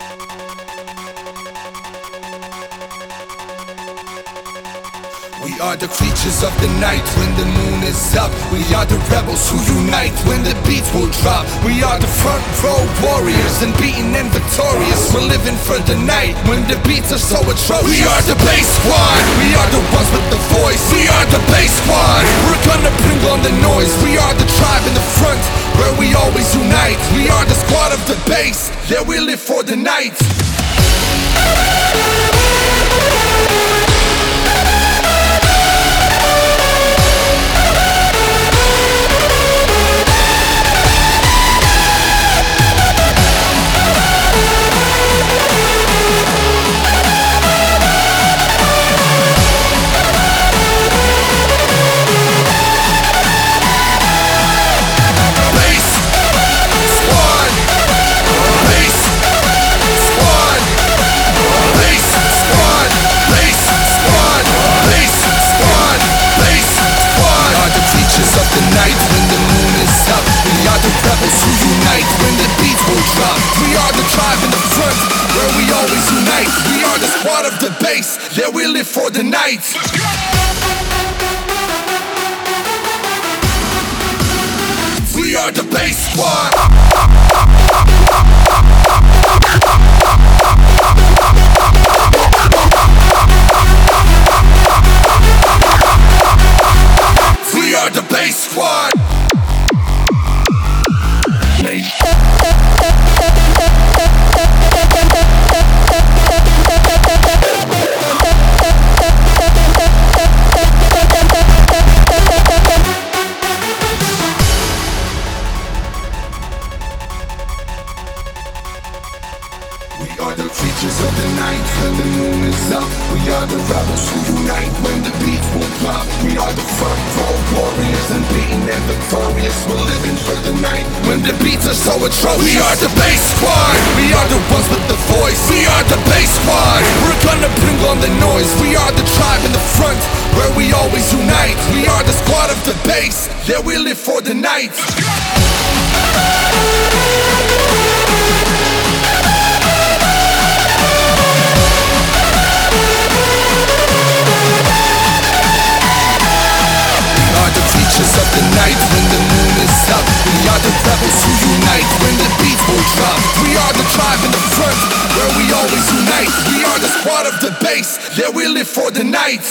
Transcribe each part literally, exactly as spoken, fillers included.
We are the creatures of the night when the moon is up. We are the rebels who unite when the beats will drop. We are the front row warriors, unbeaten and victorious. We're living for the night when the beats are so atrocious. We are the bass squad. We are the ones with the voice. We are the bass squad. We're gonna bring on the noise. We are the tribe in the front where we always unite. We are the squad of the bass. Yeah, we live for the night. Yeah, we live for the night. We are the bass squad. We are the bass squad. We are the creatures of the night when the moon is up. We are the rebels who unite when the beats will drop. We are the front row warriors, unbeaten and victorious. We're living for the night when the beats are so atrocious. We are the bass squad. We are the ones with the voice. We are the bass squad. We're gonna bring on the noise. We are the tribe in the front where we always unite. We are the squad of the bass. Yeah, we live for the night. Of the night when the moon is up. We are the rebels who unite when the beats will drop. We are the tribe in the front where we always unite. We are the squad of the bass. Yeah, we live for the night.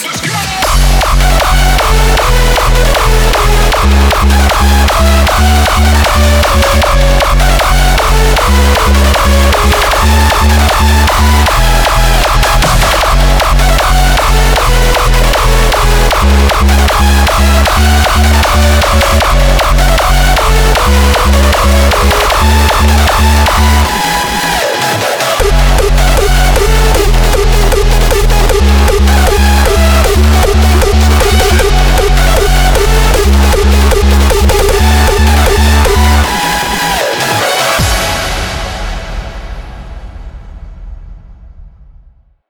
We'll be right back.